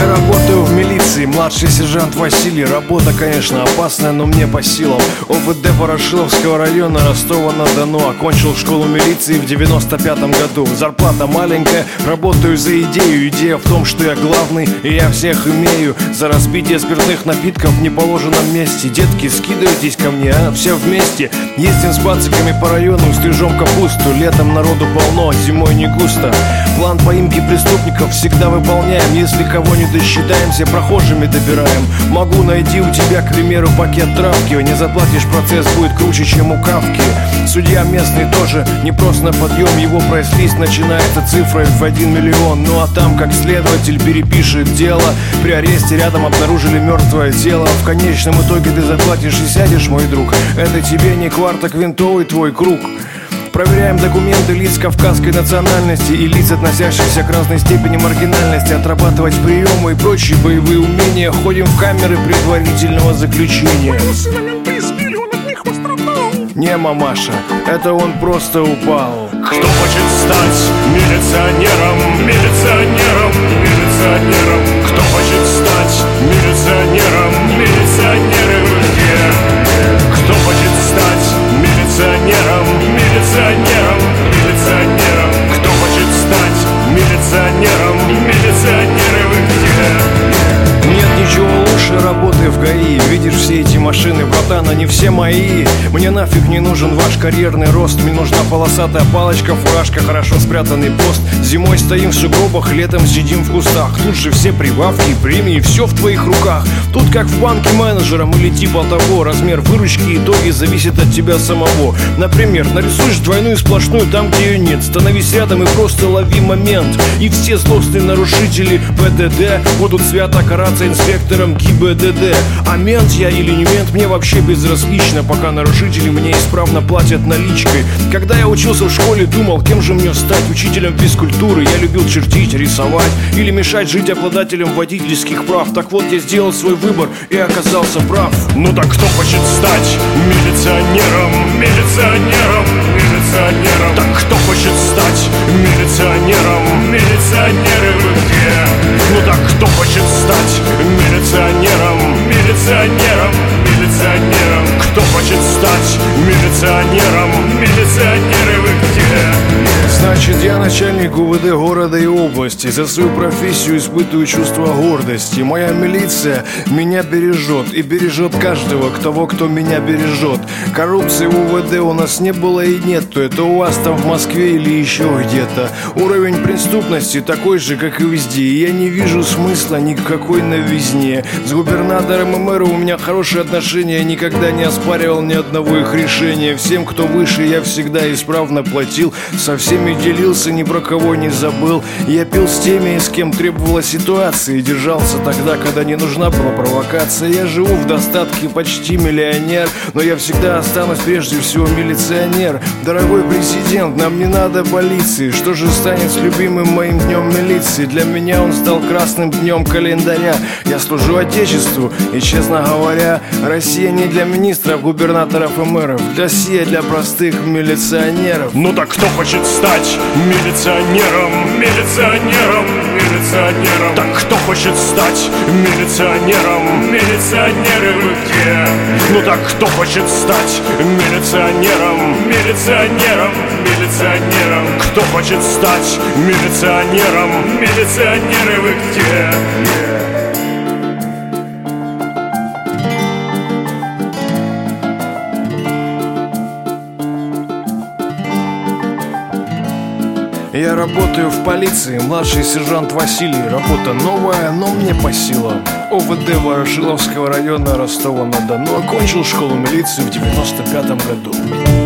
Я работаю в милиции, младший сержант Василий. Работа, конечно, опасная, но мне по силам. ОВД Ворошиловского района, Ростова-на-Дону. Окончил школу милиции в 95-м году. Зарплата маленькая, работаю за идею. Идея в том, что я главный, и я всех имею. За распитие спиртных напитков в неположенном месте. Детки, скидывайтесь ко мне, а? Все вместе. Ездим с бациками по району, стрижем капусту. Летом народу полно, зимой не густо. План поимки преступников всегда выполняем. Если кого не досчитаемся, прохожими добираем. Могу найти у тебя, к примеру, пакет травки. Не заплатишь, процесс будет круче, чем у Кавки. Судья местный тоже не просто на подъем. Его прайс-лист начинается цифрой в 1 миллион. Ну а там, как следователь перепишет дело. При аресте рядом обнаружили мертвое тело. В конечном итоге ты заплатишь и сядешь, мой друг. Это тебе не квартоквинтовый твой круг. Проверяем документы лиц кавказской национальности и лиц, относящихся к разной степени маргинальности. Отрабатывать приемы и прочие боевые умения. Ходим в камеры предварительного заключения. Не, мамаша, это он просто упал. Кто хочет стать милиционером, милиционером, милиционером? Кто хочет стать милиционером, милиционеры где? Кто хочет стать милиционером, милиционером, милиционером? Кто хочет стать милиционером, милиционеры где? Нет ничего лучше работы в ГАИ. Видишь все эти машины, братан, они все мои. Мне нафиг не нужен ваш карьерный рост. Мне нужна полосатая палочка, фуражка, хорошо спрятанный пост. Зимой стоим в сугробах, летом сидим в кустах. Тут же все прибавки, премии, все в твоих руках. Тут как в банке менеджером или типа того. Размер выручки и итоги зависит от тебя самого. Например, нарисуешь двойную сплошную там, где ее нет. Становись рядом и просто лови момент. И все злостные нарушители ПДД будут свято караться инспектором ГИБДД. А мент я или не мент, мне вообще безразлично, пока нарушители мне исправно платят наличкой. Когда я учился в школе, думал, кем же мне стать? Учителем физкультуры. Я любил чертить, рисовать или мешать жить обладателем водительских прав. Так вот, я сделал свой выбор и оказался прав. Ну так кто хочет стать милиционером, милиционером, милиционером? Так кто хочет стать милиционером, милиционеры вы где? Ну так кто хочет стать милиционером, милиционером, милиционером? Кто хочет стать милиционером, милиционеры вы где? Значит, я начальник УВД города и области. За свою профессию испытываю чувство гордости. Моя милиция меня бережет и бережет каждого, кто меня бережет. Коррупции в УВД у нас не было и нет. То это у вас там в Москве или еще где-то. Уровень преступности такой же, как и везде. И я не вижу смысла ни в какой новизне. С губернатором и мэром у меня хорошие отношения. Я никогда не оспаривал ни одного их решения. Всем, кто выше, я всегда исправно платил. Со всеми делился, ни про кого не забыл. Я пил с теми, с кем требовала ситуация. И держался тогда, когда не нужна была провокация. Я живу в достатке, почти миллионер. Но я всегда останусь прежде всего милиционер. Дорогой президент, нам не надо полиции. Что же станет с любимым моим днем милиции? Для меня он стал красным днем календаря. Я служу Отечеству, и, честно говоря, Россия не для министров, губернаторов и мэров. Россия для простых милиционеров. Ну так кто хочет стать милиционером, милиционером, милиционером? Так кто хочет стать милиционером, милиционеры вы где? Ну так кто хочет стать милиционером, милиционером, милиционером? Кто хочет стать милиционером, милиционеры вы где? Я работаю в полиции, младший сержант Василий. Работа новая, но мне по силам. ОВД Ворошиловского района, Ростова-на-Дону. Окончил школу милиции в 95-м году.